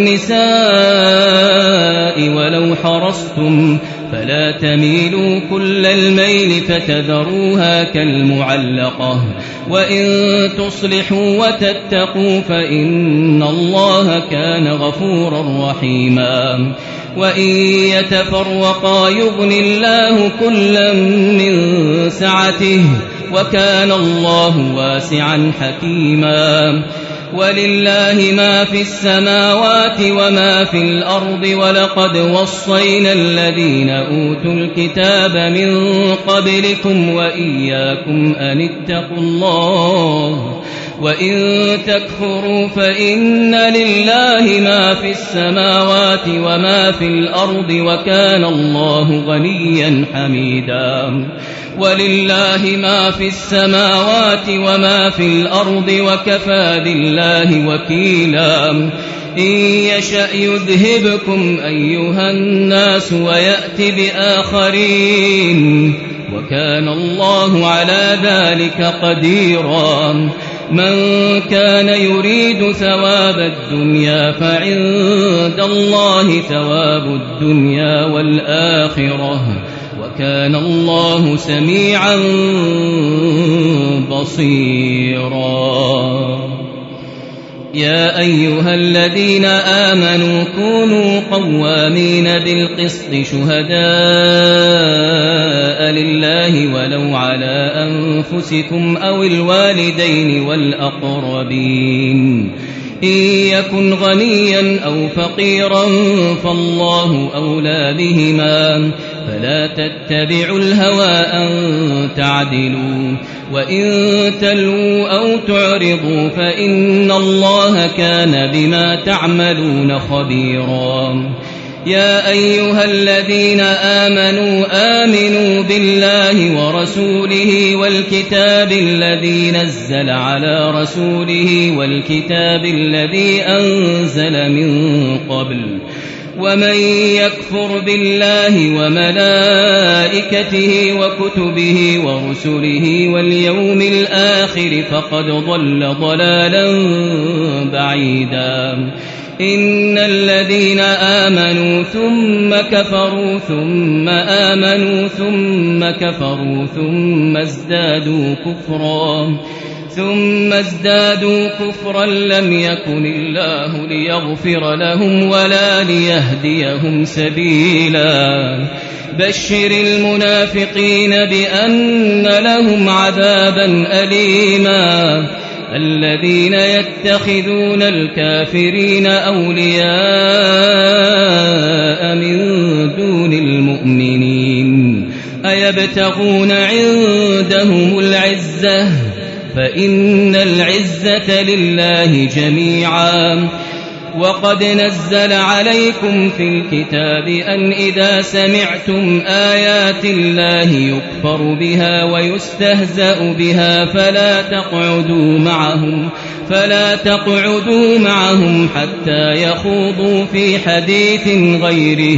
النساء ولو حرصتم فلا تميلوا كل الميل فتذروها كالمعلقة وإن تصلحوا وتتقوا فإن الله كان غفورا رحيما وإن يتفرقا يغن الله كلا من سعته وكان الله واسعا حكيما ولله ما في السماوات وما في الأرض ولقد وصينا الذين أوتوا الكتاب من قبلكم وإياكم أن اتقوا الله وإن تكفروا فإن لله ما في السماوات وما في الأرض وكان الله غنيا حميدا ولله ما في السماوات وما في الأرض وكفى بالله وكيلا إن يشأ يذهبكم أيها الناس ويأت بآخرين وكان الله على ذلك قديرا من كان يريد ثواب الدنيا فعند الله ثواب الدنيا والآخرة وكان الله سميعا بصيرا يا أيها الذين آمنوا كونوا قوامين بالقسط شهداء لله ولو على أنفسكم أو الوالدين والأقربين إن يكن غنيا أو فقيرا فالله أولى بهما فلا تتبعوا الهوى أن تعدلوا وإن تلووا أو تعرضوا فإن الله كان بما تعملون خبيرا يا أيها الذين آمنوا بالله ورسوله والكتاب الذي نزل على رسوله والكتاب الذي أنزل من قبل ومن يكفر بالله وملائكته وكتبه ورسله واليوم الآخر فقد ضل ضلالا بعيدا إن الذين آمنوا ثم كفروا ثم آمنوا ثم كفروا ثم ازدادوا كفرا لم يكن الله ليغفر لهم ولا ليهديهم سبيلا بشر المنافقين بأن لهم عذابا أليما الذين يتخذون الكافرين أولياء من دون المؤمنين أيبتغون عندهم العزة فإن العزة لله جميعا وقد نزل عليكم في الكتاب أن إذا سمعتم آيات الله يكفر بها ويستهزأ بها فلا تقعدوا معهم حتى يخوضوا في حديث غيره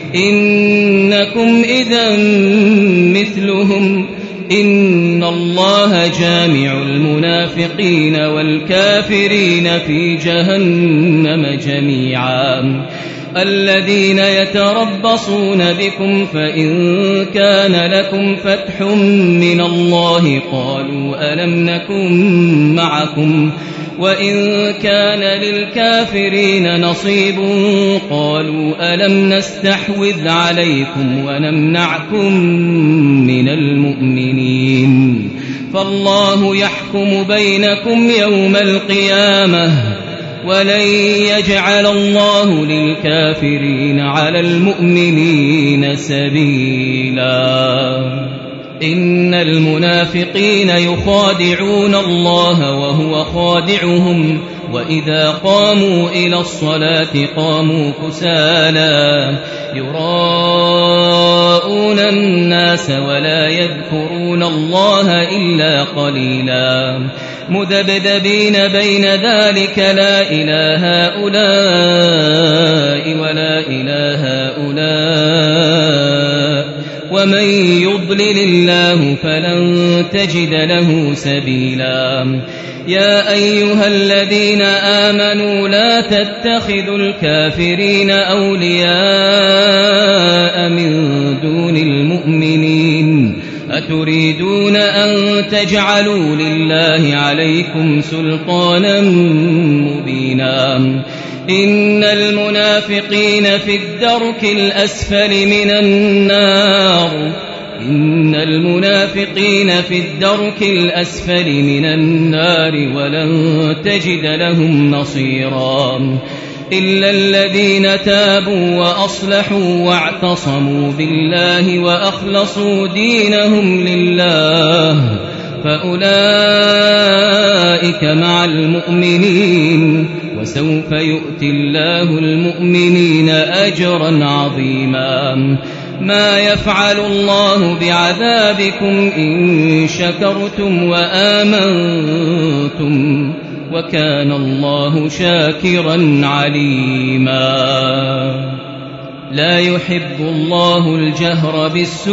إنكم إذا مثلهم إن الله جامع المنافقين والكافرين في جهنم جميعا الذين يتربصون بكم فإن كان لكم فتح من الله قالوا ألم نكن معكم وإن كان للكافرين نصيب قالوا ألم نستحوذ عليكم ونمنعكم من المؤمنين فالله يحكم بينكم يوم القيامة ولن يجعل الله للكافرين على المؤمنين سبيلا إن المنافقين يخادعون الله وهو خادعهم وإذا قاموا إلى الصلاة قاموا كسالى يراءون الناس ولا يذكرون الله إلا قليلا مذبذبين بين ذلك لا إله هؤلاء ولا إله هؤلاء ومن يضلل الله فلن تجد له سبيلا يا أيها الذين آمنوا لا تتخذوا الكافرين أولياء من دون المؤمنين أتريدون أن تجعلوا لله عليكم سلطانا مبينا إن المنافقين في الدرك الأسفل من النار إن المنافقين في الدرك الأسفل من النار ولن تجد لهم نصيرا إلا الذين تابوا وأصلحوا واعتصموا بالله وأخلصوا دينهم لله فأولئك مع المؤمنين وسوف يؤتي الله المؤمنين أجرا عظيما ما يفعل الله بعذابكم إن شكرتم وآمنتم وكان الله شاكرا عليما لا يحب الله الجهر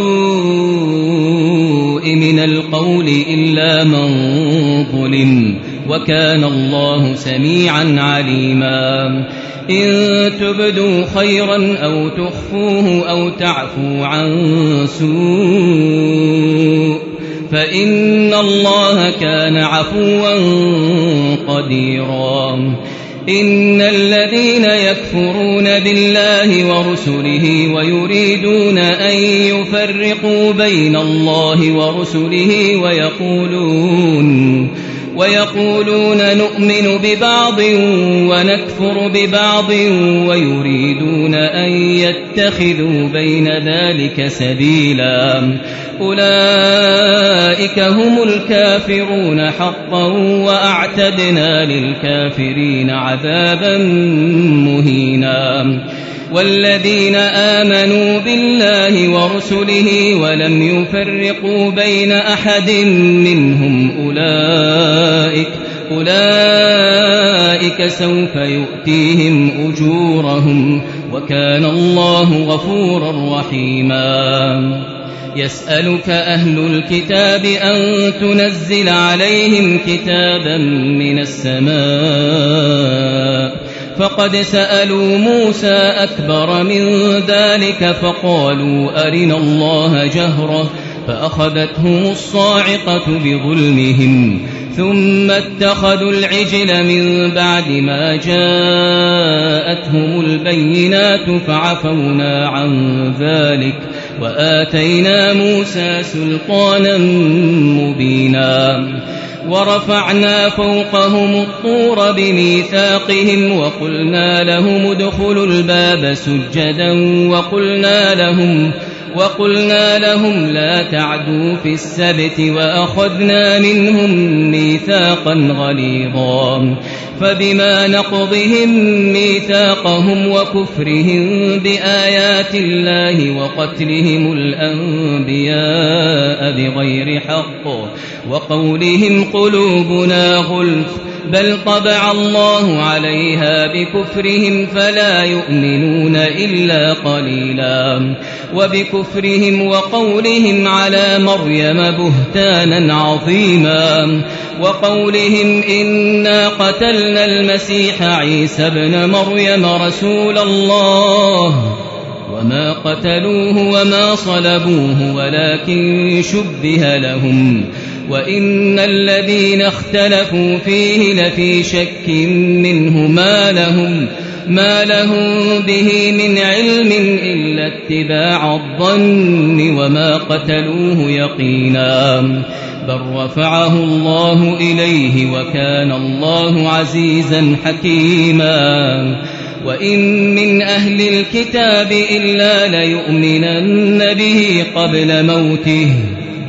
بالسوء من القول إلا من ظلم وكان الله سميعا عليما إن تبدوا خيرا أو تخفوه أو تعفوا عن سوء فإن الله كان عفوا قديرا إن الذين يكفرون بالله ورسله ويريدون أن يفرقوا بين الله ورسله ويقولون نؤمن ببعض ونكفر ببعض ويريدون أن يتخذوا بين ذلك سبيلا أولئك هم الكافرون حقا وأعتدنا للكافرين عذابا مهينا والذين آمنوا بالله ورسله ولم يفرقوا بين أحد منهم أولئك سوف يؤتيهم أجورهم وكان الله غفورا رحيما يسألك أهل الكتاب أن تنزل عليهم كتابا من السماء فقد سألوا موسى أكبر من ذلك فقالوا أرنا الله جهرة فأخذتهم الصاعقة بظلمهم ثم اتخذوا العجل من بعد ما جاءتهم البينات فعفونا عن ذلك وآتينا موسى سلطانا مبينا ورفعنا فوقهم الطور بميثاقهم وقلنا لهم ادخلوا الباب سجدا وقلنا لهم لا تعدوا في السبت وأخذنا منهم ميثاقا غليظا فبما نقضهم ميثاقهم وكفرهم بآيات الله وقتلهم الأنبياء بغير حق وقولهم قلوبنا غلف بل طبع الله عليها بكفرهم فلا يؤمنون إلا قليلا وبكفرهم وقولهم على مريم بهتانا عظيما وقولهم إنا قتلنا المسيح عيسى ابن مريم رسول الله وما قتلوه وما صلبوه ولكن شبه لهم وإن الذين اختلفوا فيه لفي شك منه ما لهم به من علم إلا اتباع الظن وما قتلوه يقينا بل رفعه الله إليه وكان الله عزيزا حكيما وإن من أهل الكتاب إلا ليؤمنن به قبل موته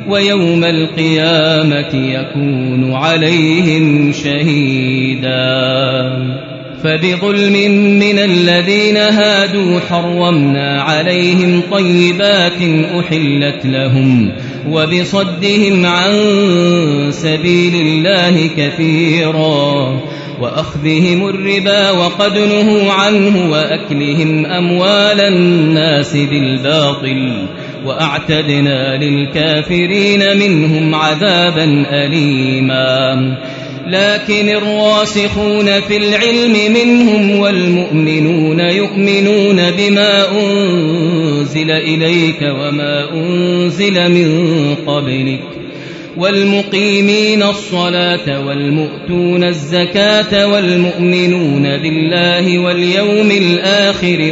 ويوم القيامة يكون عليهم شهيدا فبظلم من الذين هادوا حرمنا عليهم طيبات أحلت لهم وبصدهم عن سبيل الله كثيرا وأخذهم الربا وقد نهوا عنه وأكلهم أموال الناس بالباطل وأعتدنا للكافرين منهم عذابا أليما لكن الراسخون في العلم منهم والمؤمنون يؤمنون بما أنزل إليك وما أنزل من قبلك والمقيمين الصلاة والمؤتون الزكاة والمؤمنون بالله واليوم الآخر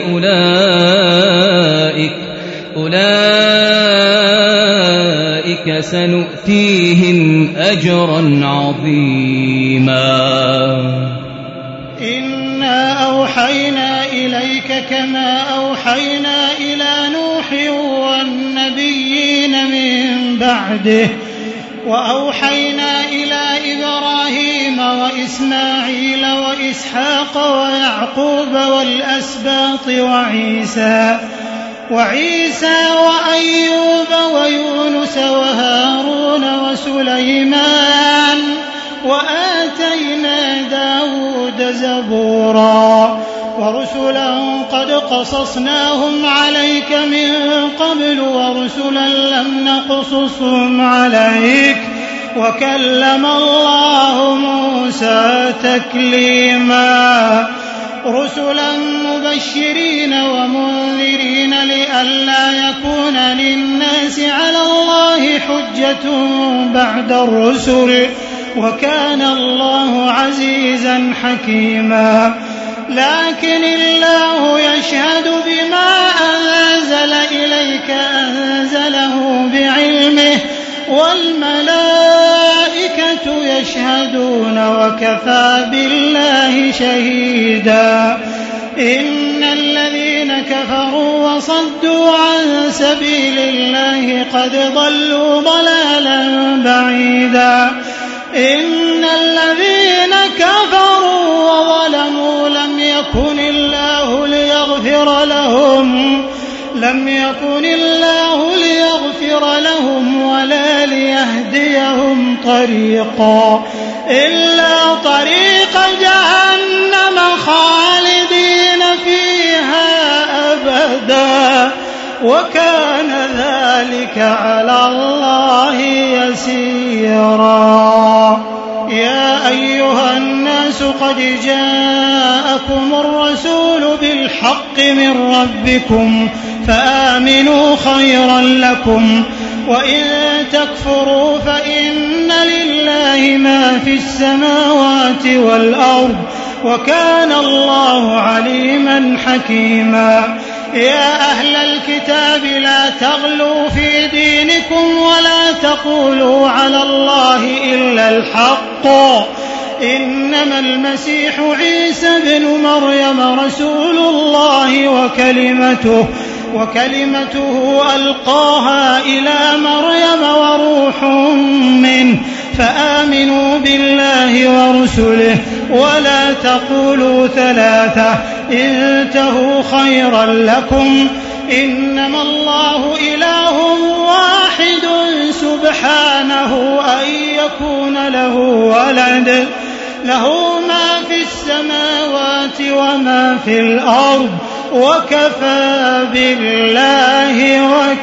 أولئك سنؤتيهم أجرا عظيما إنا أوحينا إليك كما أوحينا إلى نوح والنبيين من بعده وأوحينا إلى إبراهيم وإسماعيل وإسحاق ويعقوب والأسباط وعيسى وأيوب ويونس وهارون وسليمان وآتينا داود زبورا ورسلا قد قصصناهم عليك من قبل ورسلا لم نقصصهم عليك وكلم الله موسى تكليما رسلا مبشرين ومنذرين لئلا يكون للناس على الله حجة بعد الرسل وكان الله عزيزا حكيما لكن الله يشهد بما أنزل إليك أنزله بعلمه والملائكة يشهدون وكفى بالله شهيدا إن الذين كفروا وصدوا عن سبيل الله قد ضلوا ضلالا بعيدا إن الذين كفروا وظلموا لم يكن الله ليغفر لهم ولا ليهديهم طريقا إلا طريق جهنم خالدين فيها أبدا وكان ذلك على الله يسيرا يا أيها الناس قد جاءكم الرسول بالحق من ربكم فآمنوا خيرا لكم وإن تكفروا فإن لله ما في السماوات والأرض وكان الله عليما حكيما يا أهل الكتاب لا تغلوا في دينكم ولا تقولوا على الله إلا الحق إنما المسيح عيسى بن مريم رسول الله وكلمته ألقاها إلى مريم وروح منه فآمنوا بالله ورسله ولا تقولوا ثلاثة انتهوا خيرا لكم إنما الله إله واحد سبحانه أن يكون له ولد له ما في السماوات وما في الأرض وكفى بالله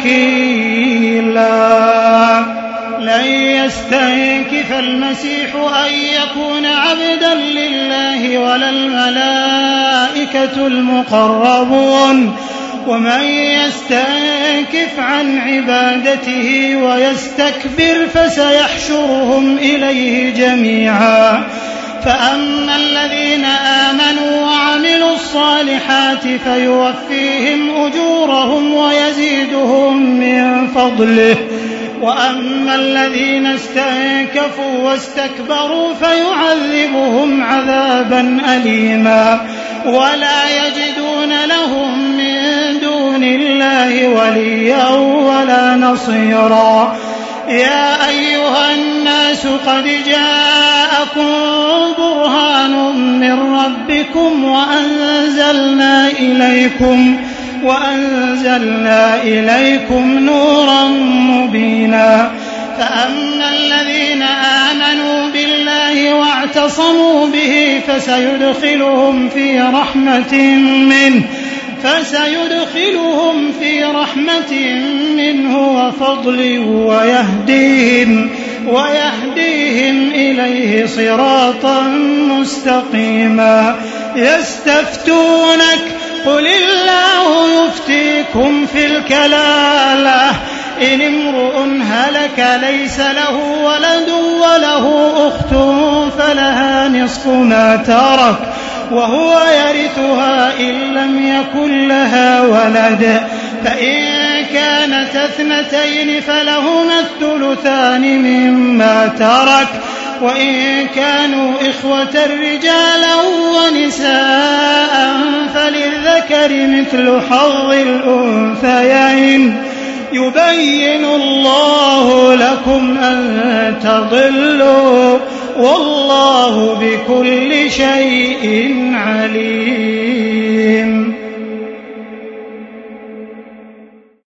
وكيلا لن يستنكف المسيح أن يكون عبدا لله ولا الملائكة المقربون ومن يستنكف عن عبادته ويستكبر فسيحشرهم إليه جميعا فأما الذين آمنوا وعملوا الصالحات فيوفيهم أجورهم ويزيدهم من فضله وأما الذين استنكفوا واستكبروا فيعذبهم عذابا أليما ولا يجدون لهم من دون الله وليا ولا نصيرا يا أيها الناس قد جاءكم برهان من ربكم وأنزلنا إليكم نورا مبينا فأما الذين آمنوا بالله واعتصموا به فسيدخلهم في رحمة منه وفضل ويهديهم إليه صراطا مستقيما يستفتونك قل الله يفتيكم في الكلالة إن امرؤ هلك ليس له ولد وله أخت فلها نصف ما ترك وهو يرثها إن لم يكن لها ولد فإن كانت اثنتين فلهما الثلثان مما ترك وإن كانوا إخوة رجالا ونساء فللذكر مثل حظ الأنثيين يبين الله لكم أن تضلوا والله بكل شيء عليم.